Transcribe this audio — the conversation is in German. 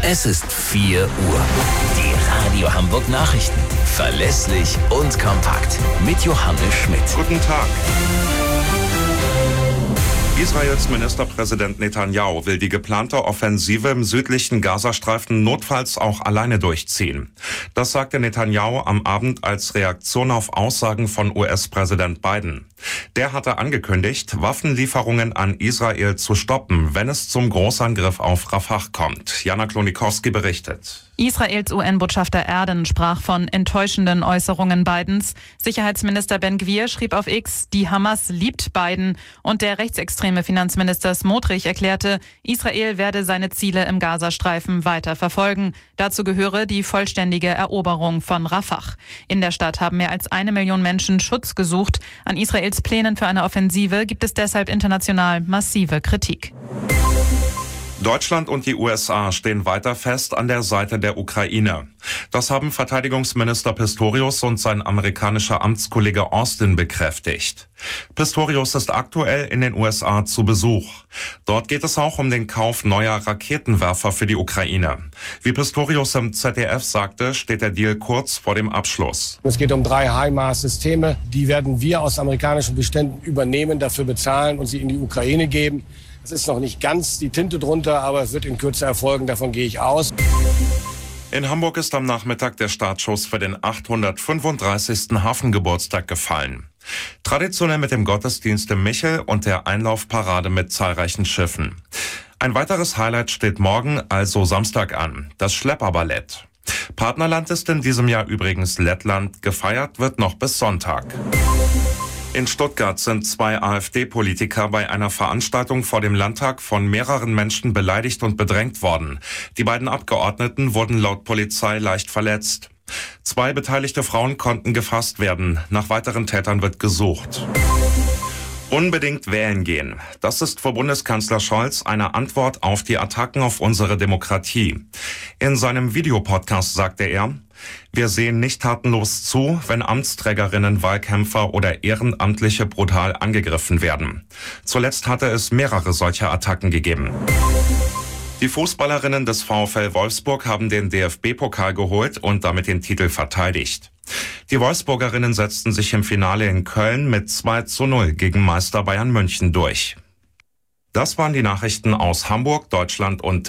Es ist 4 Uhr. Die Radio Hamburg Nachrichten. Verlässlich und kompakt. Mit Johannes Schmidt. Guten Tag. Israels Ministerpräsident Netanyahu will die geplante Offensive im südlichen Gazastreifen notfalls auch alleine durchziehen. Das sagte Netanyahu am Abend als Reaktion auf Aussagen von US-Präsident Biden. Der hatte angekündigt, Waffenlieferungen an Israel zu stoppen, wenn es zum Großangriff auf Rafah kommt. Jana Klonikowski berichtet. Israels UN-Botschafter Erden sprach von enttäuschenden Äußerungen Bidens. Sicherheitsminister Ben-Gvir schrieb auf X, die Hamas liebt Biden. Und der rechtsextreme Finanzminister Smotrich erklärte, Israel werde seine Ziele im Gazastreifen weiter verfolgen. Dazu gehöre die vollständige Eroberung von Rafah. In der Stadt haben mehr als 1 Million Menschen Schutz gesucht. An Israels Plänen für eine Offensive gibt es deshalb international massive Kritik. Deutschland und die USA stehen weiter fest an der Seite der Ukraine. Das haben Verteidigungsminister Pistorius und sein amerikanischer Amtskollege Austin bekräftigt. Pistorius ist aktuell in den USA zu Besuch. Dort geht es auch um den Kauf neuer Raketenwerfer für die Ukraine. Wie Pistorius im ZDF sagte, steht der Deal kurz vor dem Abschluss. Es geht um 3 HIMARS-Systeme. Die werden wir aus amerikanischen Beständen übernehmen, dafür bezahlen und sie in die Ukraine geben. Es ist noch nicht ganz die Tinte drunter, aber es wird in Kürze erfolgen, davon gehe ich aus. In Hamburg ist am Nachmittag der Startschuss für den 835. Hafengeburtstag gefallen. Traditionell mit dem Gottesdienst im Michel und der Einlaufparade mit zahlreichen Schiffen. Ein weiteres Highlight steht morgen, also Samstag, an, das Schlepperballett. Partnerland ist in diesem Jahr übrigens Lettland, gefeiert wird noch bis Sonntag. In Stuttgart sind 2 AfD-Politiker bei einer Veranstaltung vor dem Landtag von mehreren Menschen beleidigt und bedrängt worden. Die beiden Abgeordneten wurden laut Polizei leicht verletzt. 2 beteiligte Frauen konnten gefasst werden. Nach weiteren Tätern wird gesucht. Unbedingt wählen gehen. Das ist für Bundeskanzler Scholz eine Antwort auf die Attacken auf unsere Demokratie. In seinem Videopodcast sagte er, wir sehen nicht tatenlos zu, wenn Amtsträgerinnen, Wahlkämpfer oder Ehrenamtliche brutal angegriffen werden. Zuletzt hatte es mehrere solcher Attacken gegeben. Die Fußballerinnen des VfL Wolfsburg haben den DFB-Pokal geholt und damit den Titel verteidigt. Die Wolfsburgerinnen setzten sich im Finale in Köln mit 2:0 gegen Meister Bayern München durch. Das waren die Nachrichten aus Hamburg, Deutschland und